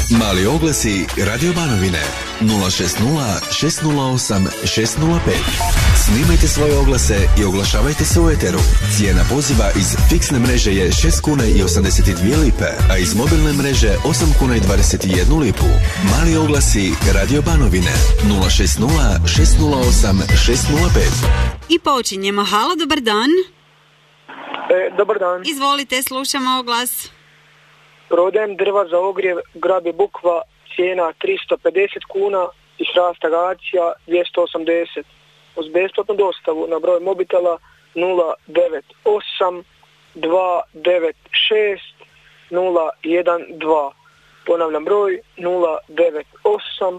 Mali oglasi Radio Banovine 060 608 605. Snimajte svoje oglase i oglašavajte se u eteru. Cijena poziva iz fiksne mreže je 6 kuna i 82 lipe, a iz mobilne mreže 8 kuna i 21 lipu. Mali oglasi Radio Banovine 060 608 605. I počinjemo. Halo, dobar dan. Dobar dan. Izvolite, slušamo oglas. Prodajem drva za ogrjev, grab je bukva, cijena 350 kuna i hrast agacija 280. Uz besplatnu dostavu na broj mobitela 098 296 012. Ponavljam broj 098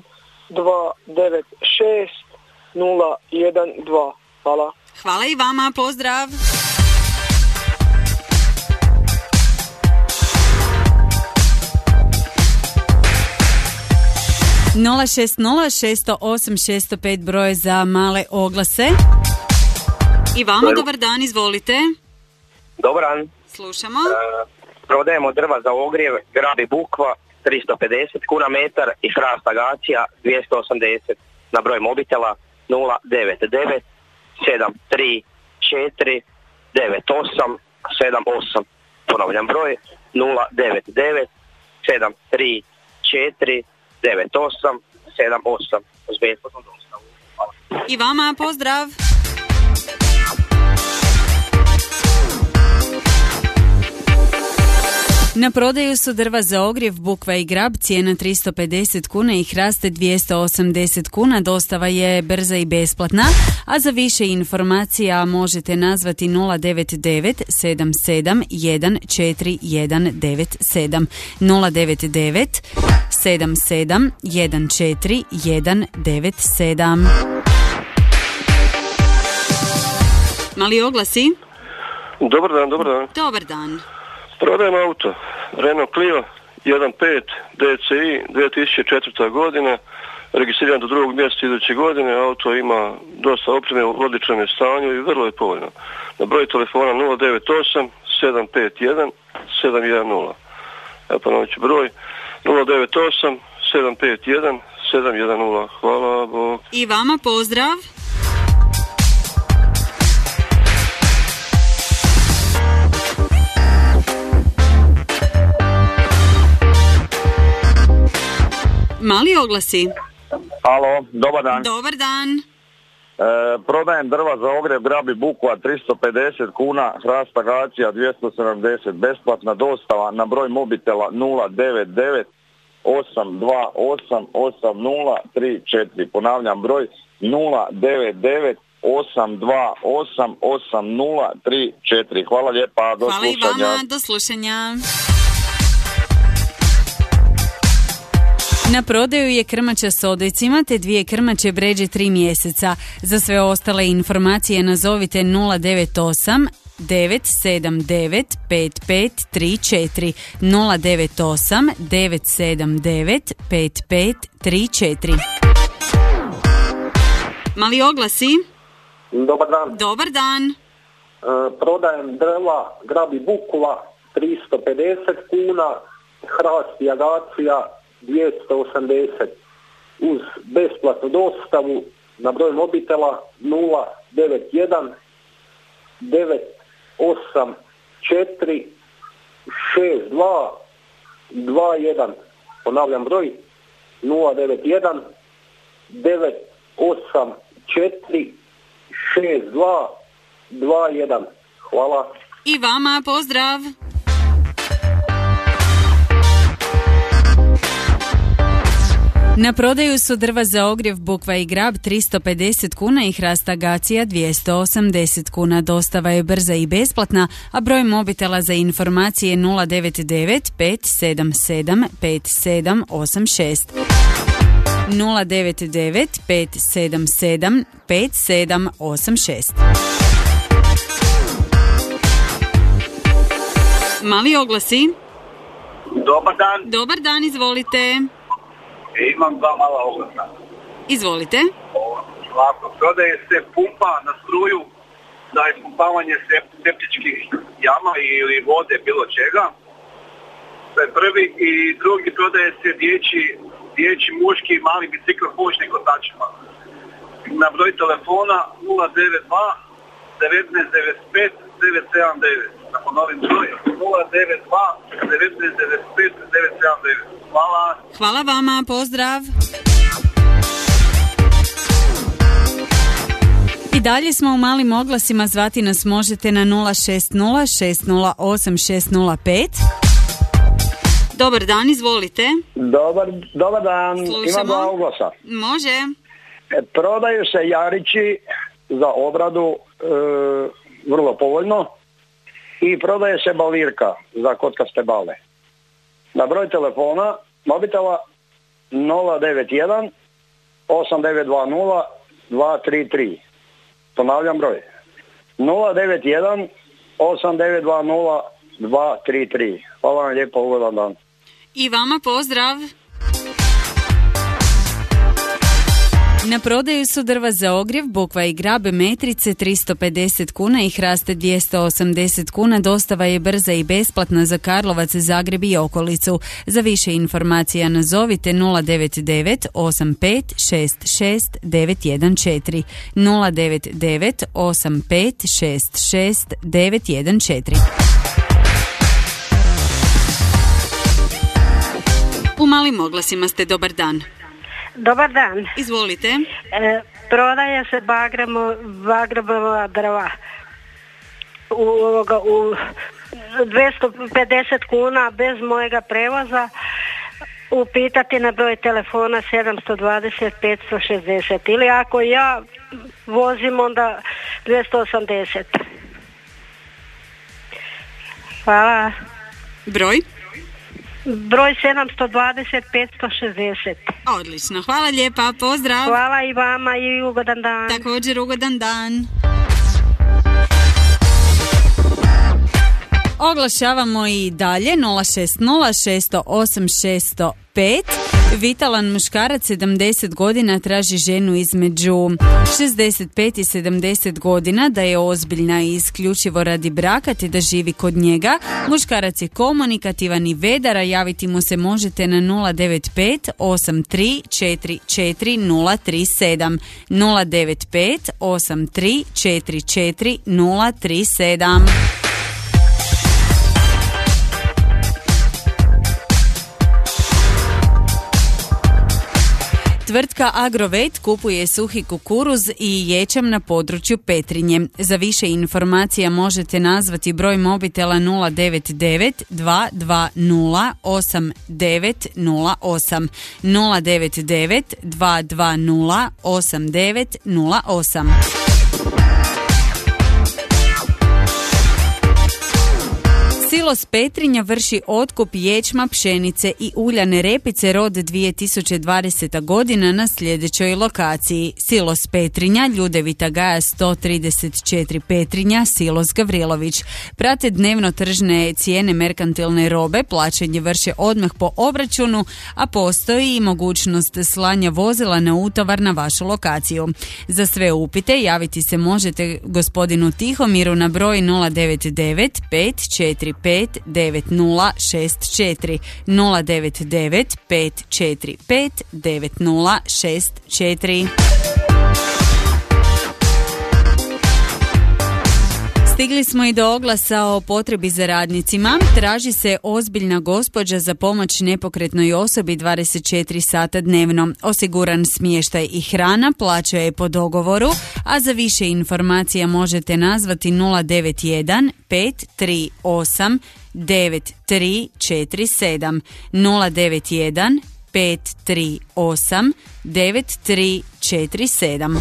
296 012. Hvala. Hvala i vama, pozdrav. Nula 608 broj za male oglase. I vama dobar dan, izvolite. Dobar dan. Slušamo. Prodajemo drva za ogrjev, grab i bukva 350 kuna metar i hrast agacija 280. Na broj mobitela 099 734 98 78. Ponavljam broj 099 734 98 78. Uz besplatnu dostavu. Hvala. I vama pozdrav. Na prodaju su drva za ogrjev, bukva i grab, cijena 350 kuna i hraste 280 kuna, dostava je brza i besplatna, a za više informacija možete nazvati 099 77 14197 099 77 14197. Mali oglasi. Dobar dan, dobar dan. Dobar dan. Prodajem auto, Renault Clio 1.5 DCI 2004. godina, registriran do 2. mjeseca iduće godine, auto ima dosta opreme, u odličnom je stanju i vrlo je povoljno. Na broj telefona 098 751 710. Evo ponovit ću broj 098 751 710. Hvala, Bog. I vama pozdrav. Mali oglasi. Alo, dobar dan. Dobar dan. Prodajem drva za ogrjev, grab i bukva 350 kuna, hrast agacija 270, besplatna dostava na broj mobitela 099 828 8034. Ponavljam broj 099 828 8034. Hvala lijepa, do slušanja. Hvala i vama, do slušanja. Na prodaju je krmača s odojcima te 2 krmače bređe 3 mjeseca. Za sve ostale informacije nazovite 098 979 5534 098 979 5534. Mali oglasi. Dobar dan. Dobar dan. Prodajem drva, grab i bukva 350 kuna, hrast i agacija 280. Uz besplatnu dostavu na broj mobitela 091 984 62 21. Ponavljam broj 091 984 62 21. Hvala. I vama pozdrav. Na prodaju su drva za ogrjev, bukva i grab 350 kuna i hrast agacija 280 kuna. Dostava je brza i besplatna, a broj mobitela za informacije 099 577 5786. 099 577 5786. Mali oglasi. Dobar dan. Dobar dan, izvolite. Imam 2 mala oglasa. Izvolite. Ovako, prodaje se pumpa na struju za ispumpavanje septičkih jama ili vode, bilo čega. To je prvi. I drugi, prodaje se dječji muški mali bicikl pušni kotačima. Na broj telefona 092 1995 979. Da ponovim broj 092 1995 979. Hvala. Hvala vama, pozdrav. I dalje smo u malim oglasima, zvati nas možete na 060 608 605. Dobar dan, izvolite. Dobar dan, Slušamo. Imam dva oglasa. Može. Prodaju se jarići za obradu vrlo povoljno i prodaje se balirka za kockaste bale. Na broj telefona mobitela 091 8920 233. Ponavljam broj 091 8920 233. Hvala vam lijepo, ugodan dan. I vama pozdrav. Na prodaju su drva za ogrjev, bukva i grab, metrice 350 kuna i hraste 280 kuna. Dostava je brza i besplatna za Karlovac, Zagreb i okolicu. Za više informacija nazovite 099 85 66 914 099 85 66 914. U malim oglasima ste, dobar dan. Dobar dan. Izvolite. Prodaje se bagramova drva u 250 kuna bez mojega prevoza. Upitati na broj telefona 720 560 ili ako ja vozim onda 280. Hvala. Broj 720 560. Odlično, hvala lijepa, pozdrav. Hvala i vama i ugodan dan. Također ugodan dan. Oglašavamo i dalje 060 608 605. Vitalan muškarac 70 godina traži ženu između 65 i 70 godina, da je ozbiljna i isključivo radi braka te da živi kod njega. Muškarac je komunikativan i vedar, a javiti mu se možete na 095 83 44 037 095 83 44 037. Tvrtka Agrovet kupuje suhi kukuruz i ječam na području Petrinje. Za više informacija možete nazvati broj mobitela 099 220 8908 099 220 8908. Silos Petrinja vrši otkup ječma, pšenice i uljane repice rod 2020. godina na sljedećoj lokaciji: Silos Petrinja, Ljudevita Gaja 134 Petrinja, Silos Gavrilović. Prate dnevno tržne cijene merkantilne robe, plaćanje vrše odmah po obračunu, a postoji i mogućnost slanja vozila na utovar na vašu lokaciju. Za sve upite javiti se možete gospodinu Tihomiru na broj 099 545 9064 099 545 9064. Stigli smo i do oglasa o potrebi za radnicima. Traži se ozbiljna gospođa za pomoć nepokretnoj osobi 24 sata dnevno. Osiguran smještaj i hrana, plaća je po dogovoru, a za više informacija možete nazvati 091 538 9347 091 538 9347.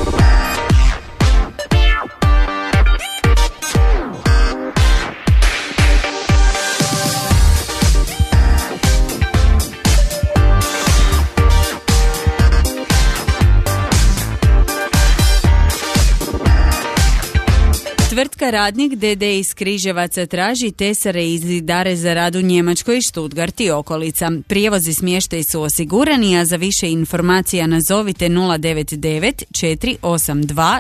Tvrtka Radnik DD iz Križevaca traži tesare i zidare za rad u Njemačkoj, Stuttgart i okolica. Prijevoz i smještaj su osigurani, a za više informacija nazovite 099 482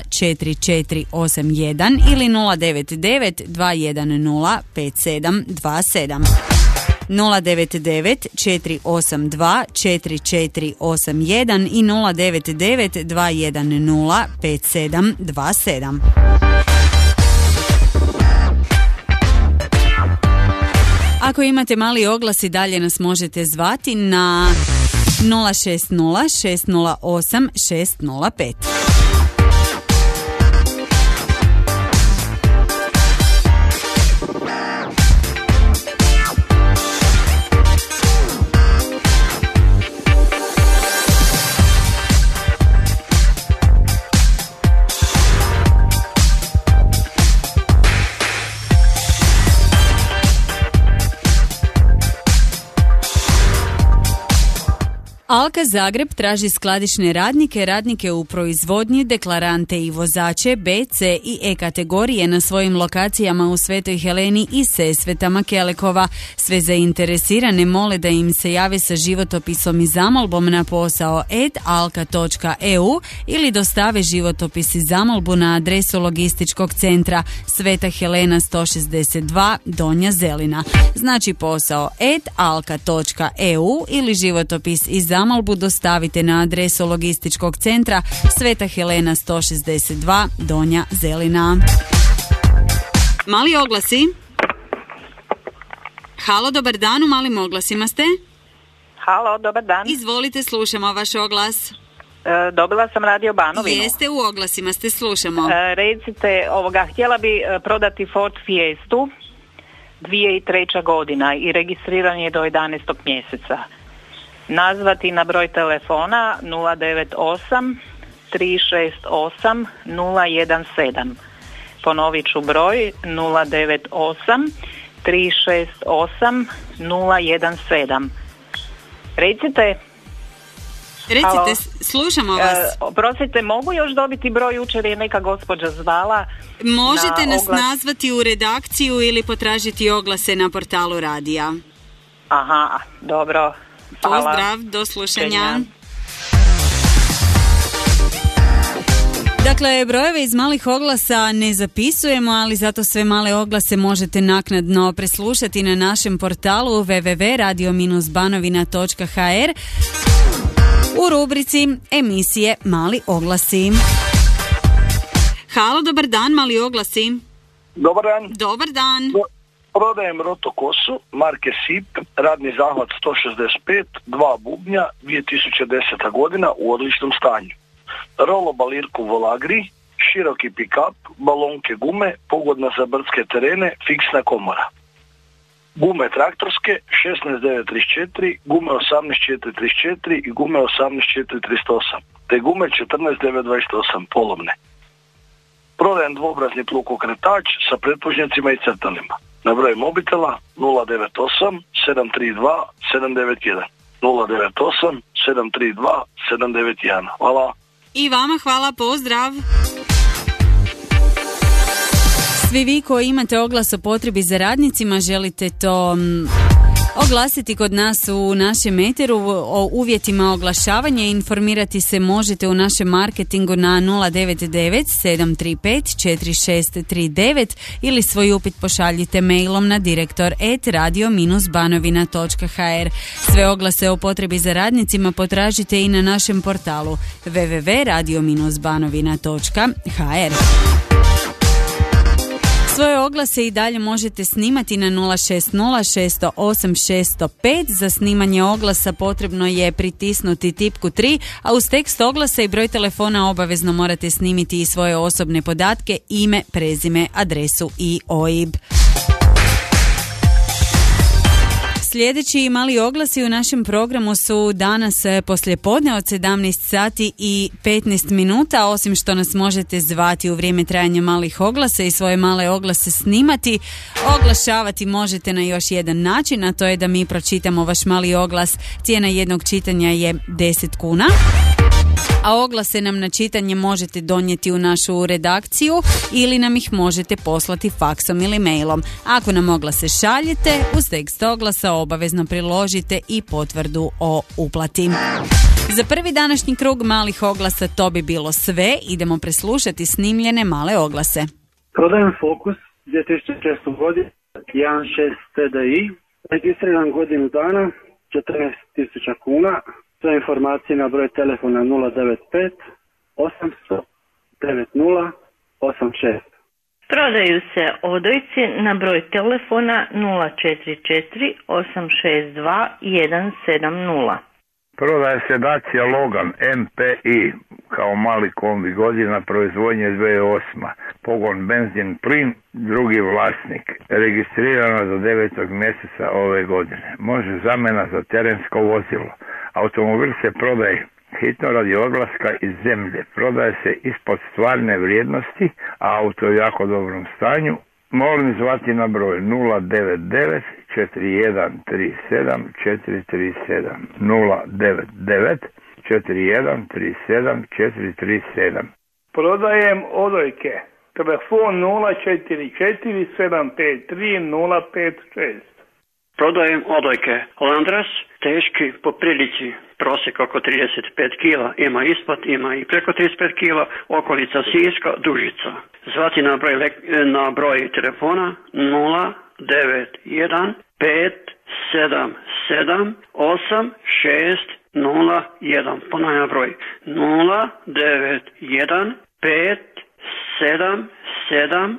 4481 ili 099 210 5727. 099 482 4481 i 099 210 5727. Ako imate mali oglas i dalje nas možete zvati na 060 608 605. Alka Zagreb traži skladišne radnike, radnike u proizvodnji, deklarante i vozače B, C i E kategorije na svojim lokacijama u Svetoj Heleni i Sesveta Makelekova. Sve zainteresirane mole da im se jave sa životopisom i zamolbom na posao alka.eu ili dostave životopis i zamolbu na adresu logističkog centra Sveta Helena 162 Donja Zelina. Znači posao alka.eu ili životopis i zamolbu dostavite na adresu logističkog centra Sveta Helena 162 Donja Zelina. Mali oglasi. Halo, dobar dan, u malim oglasima ste? Halo, dobar dan. Izvolite, slušamo vaš oglas. Dobila sam Radio Banovinu. Jeste, u oglasima ste, slušamo. Recite, htjela bi prodati Ford Fiestu 2003. godina i registriran je do 11. mjeseca. Nazvati na broj telefona 098 368 017. Ponovit ću broj 098 368 017. Recite, halo. Slušamo vas. Oprostite, mogu još dobiti broj, jučer je neka gospođa zvala. Možete nas nazvati u redakciju ili potražiti oglase na portalu radija. Aha, dobro. Hvala. Pozdrav, do slušanja. Dakle, brojeve iz malih oglasa ne zapisujemo, ali zato sve male oglase možete naknadno preslušati na našem portalu www.radio-banovina.hr u rubrici emisije Mali oglasi. Halo, dobar dan, mali oglasi. Dobar dan. Dobar dan. Prodajem roto kosu, marke SIP, radni zahvat 165, 2 bubnja, 2010. godina u odličnom stanju. Rolo balirku Volagri, široki pick-up, balonke gume, pogodna za brdske terene, fiksna komora. Gume traktorske 16934, gume 18434 i gume 18438, te gume 14928 polovne. Prodajem dvobrazni plug okretač sa pretpužnjacima i crtalima. Na broj mobitela 098 732 791. 098 732 791. Hvala. I vama hvala, pozdrav. Svi vi koji imate oglas o potrebi za radnicima, želite to oglasiti kod nas u našem eteru o uvjetima oglašavanja, informirati se možete u našem marketingu na 099 735 4639 ili svoj upit pošaljite mailom na direktor@radio-banovina.hr. Sve oglase o potrebi za radnicima potražite i na našem portalu www.radio-banovina.hr. Svoje oglase i dalje možete snimati na 060 608 605. Za snimanje oglasa potrebno je pritisnuti tipku 3, a uz tekst oglasa i broj telefona obavezno morate snimiti i svoje osobne podatke, ime, prezime, adresu i OIB. Sljedeći mali oglasi u našem programu su danas poslijepodne od 17 sati i 15 minuta. Osim što nas možete zvati u vrijeme trajanja malih oglasa i svoje male oglase snimati, oglašavati možete na još jedan način, a to je da mi pročitamo vaš mali oglas. Cijena jednog čitanja je 10 kuna. A oglase nam na čitanje možete donijeti u našu redakciju ili nam ih možete poslati faksom ili mailom. Ako nam oglase šaljete, uz tekst oglasa obavezno priložite i potvrdu o uplati. Za prvi današnji krug malih oglasa to bi bilo sve. Idemo preslušati snimljene male oglase. Prodajem Focus 2006. godinu 1.6 TDI Registriran godinu dana, 14.000 kuna. Sve informacije na broj telefona 095 800 90 86. Prodaju se odojci na broj telefona 044 862 170. Prodaje se Dacia Logan MPI kao mali kombi, godina proizvodnje 2008. Pogon benzin plin, drugi vlasnik. Registrirano do 9. mjeseca ove godine. Može zamjena za terensko vozilo. Automobil se prodaje hitno radi odlaska iz zemlje. Prodaje se ispod stvarne vrijednosti, a auto je u jako dobrom stanju. Molim zvati na broj 099 4137 437 099 4137 437. Prodajem odojke. Telefon 044 753 056. Prodajem odojke. Landras, teški po prilici, prosjek oko 35 kila, ima ispod, ima i preko 35 kila, okolica Siska, Dužica. Zvati na broj telefona 091 577 8601. Ponavljam broj 091 577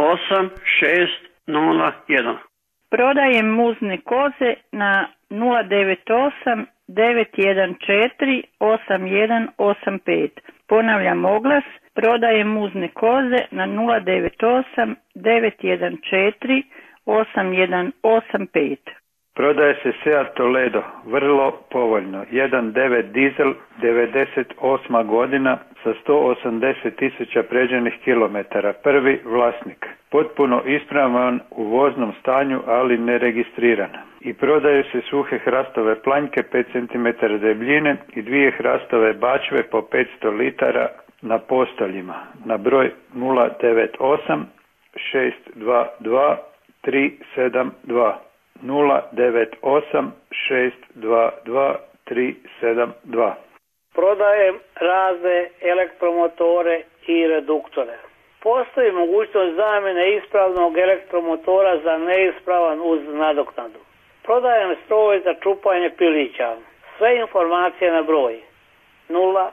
8601. Prodajem muzne koze na 098 914 8185. Ponavljam oglas, prodajem muzne koze na 098 914 8185. Prodaje se Seat Toledo, vrlo povoljno, 1.9 dizel, 98. godina sa 180.000 pređenih kilometara, prvi vlasnik. Potpuno ispravan u voznom stanju, ali neregistriran. I prodaju se suhe hrastove planjke 5 cm debljine i 2 hrastove bačve po 500 litara na postoljima na broj 098 622 372. 098 622 372. Prodajem razne elektromotore i reduktore. Postoji mogućnost zamjene ispravnog elektromotora za neispravan uz nadoknadu. Prodajem stroj za čupanje pilića. Sve informacije na broj 098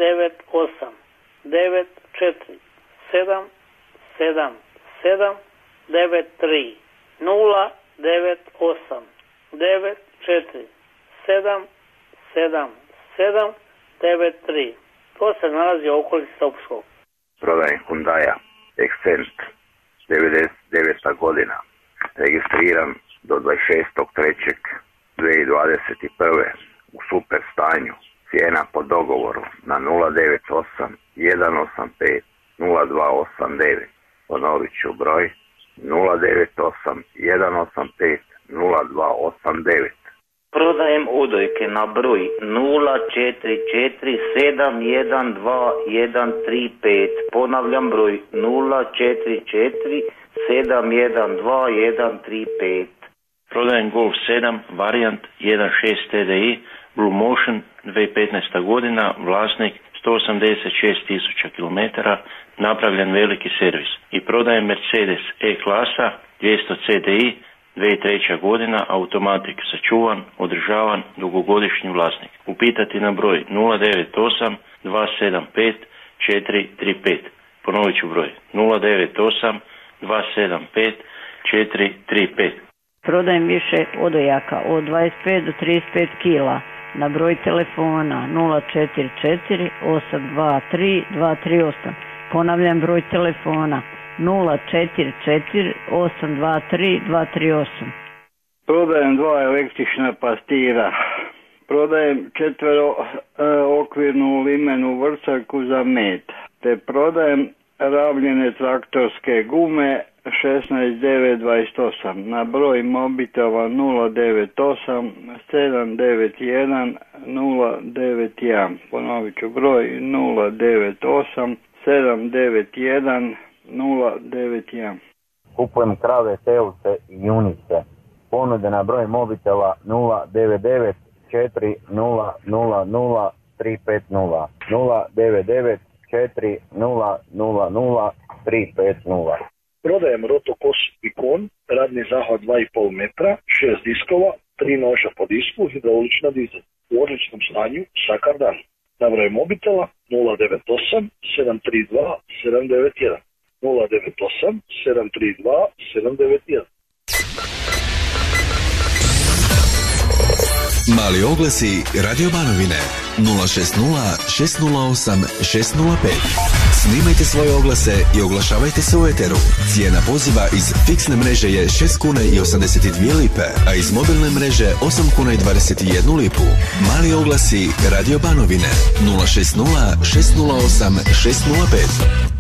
94 7 7 7 93 098 94 7 7 7 93. To se nalazi u okolici Sopskog. Prodajem Hyundai Accent 99. godina. Registriran do 26.3.2021. u super stanju. Cijena po dogovoru na 098 185 0289. Ponovit ću broj 098 185 0289. Prodajem odojke na broj 044 712 135. Ponavljam broj 044 712 135. Prodajem Golf 7 varijant 1.6 TDI Blue Motion 2015. godina, vlasnik 186.000 km, napravljen veliki servis. I prodajem Mercedes E-klasa 200 CDI 2003. godina, automatik, sačuvan, održavan, dugogodišnji vlasnik. Upitati na broj 098 275 435. Ponovit ću broj 098 275 435. Prodajem više odojaka od 25 do 35 kila na broj telefona 044 823 238. Ponavljam broj telefona 044 823 238. Prodajem 2 električna pastira. Prodajem 4 okvirnu limenu vrsaku za med. Te prodajem rabljene traktorske gume 16928 na broj mobitela 098 791 091. Ponovit ću broj 098 791 091. Kupujem krave, telce i junice. Ponude na broj mobitela 099 4 0 0 0 350 099 4 0 0 0 350. Prodajem rotokosu i kon, radni zahvat 2,5 metra, 6 diskova, 3 noža po disku, hidraulična dizel. U odličnom stanju sa kardan. Na broj mobitela 098 732 791. 098 732 791. Mali oglasi Radio Banovine 060 608 605. Snimajte svoje oglase i oglašavajte se u eteru. Cijena poziva iz fiksne mreže je 6 kuna i 82 lipe, a iz mobilne mreže 8 kuna i 21 lipu. Mali oglasi Radio Banovine 060 608 605.